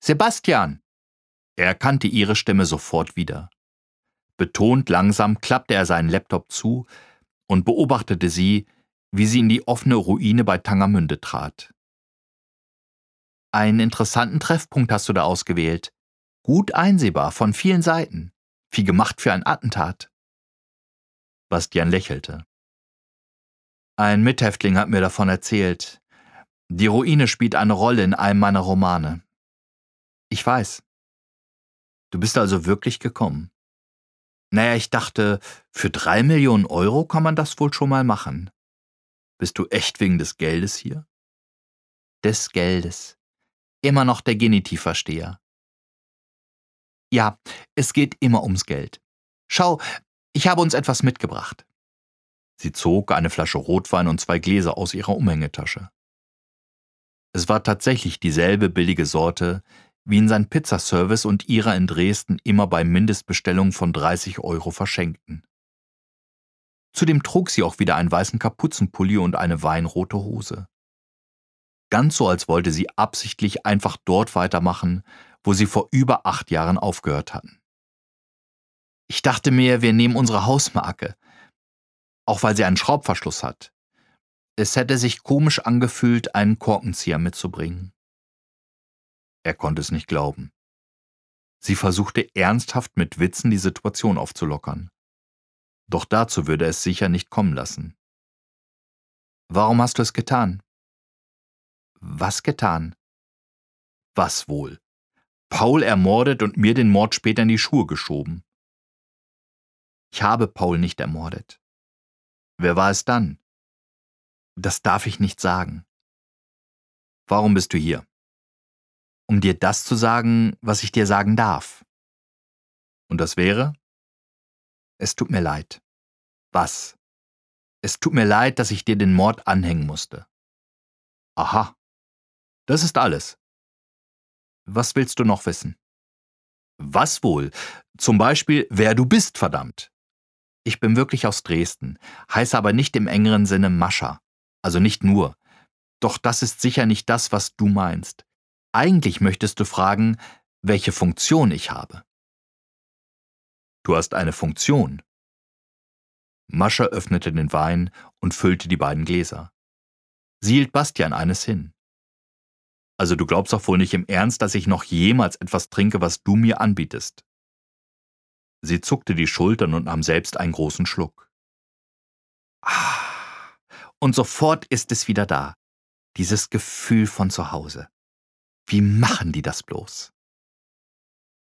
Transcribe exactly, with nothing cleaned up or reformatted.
Sebastian! Er erkannte ihre Stimme sofort wieder. Betont langsam klappte er seinen Laptop zu und beobachtete sie, wie sie in die offene Ruine bei Tangermünde trat. Einen interessanten Treffpunkt hast du da ausgewählt. Gut einsehbar, von vielen Seiten. Wie gemacht für ein Attentat. Bastian lächelte. Ein Mithäftling hat mir davon erzählt. Die Ruine spielt eine Rolle in einem meiner Romane. Ich weiß. Du bist also wirklich gekommen. Naja, ich dachte, für drei Millionen Euro kann man das wohl schon mal machen. Bist du echt wegen des Geldes hier? Des Geldes. Immer noch der Genitivversteher. Ja, es geht immer ums Geld. Schau, ich habe uns etwas mitgebracht. Sie zog eine Flasche Rotwein und zwei Gläser aus ihrer Umhängetasche. Es war tatsächlich dieselbe billige Sorte, wie ihn sein Pizzaservice und ihrer in Dresden immer bei Mindestbestellungen von dreißig Euro verschenkten. Zudem trug sie auch wieder einen weißen Kapuzenpulli und eine weinrote Hose. Ganz so, als wollte sie absichtlich einfach dort weitermachen, wo sie vor über acht Jahren aufgehört hatten. Ich dachte mir, wir nehmen unsere Hausmarke, auch weil sie einen Schraubverschluss hat. Es hätte sich komisch angefühlt, einen Korkenzieher mitzubringen. Er konnte es nicht glauben. Sie versuchte ernsthaft mit Witzen die Situation aufzulockern. Doch dazu würde es sicher nicht kommen lassen. Warum hast du es getan? Was getan? Was wohl? Paul ermordet und mir den Mord später in die Schuhe geschoben. Ich habe Paul nicht ermordet. Wer war es dann? Das darf ich nicht sagen. Warum bist du hier? Um dir das zu sagen, was ich dir sagen darf. Und das wäre? Es tut mir leid. Was? Es tut mir leid, dass ich dir den Mord anhängen musste. Aha. Das ist alles. Was willst du noch wissen? Was wohl? Zum Beispiel, wer du bist, verdammt. Ich bin wirklich aus Dresden, heiße aber nicht im engeren Sinne Mascha. Also nicht nur. Doch das ist sicher nicht das, was du meinst. Eigentlich möchtest du fragen, welche Funktion ich habe. Du hast eine Funktion. Mascha öffnete den Wein und füllte die beiden Gläser. Sie hielt Bastian eines hin. Also du glaubst doch wohl nicht im Ernst, dass ich noch jemals etwas trinke, was du mir anbietest. Sie zuckte die Schultern und nahm selbst einen großen Schluck. Ah, und sofort ist es wieder da. Dieses Gefühl von zu Hause. Wie machen die das bloß?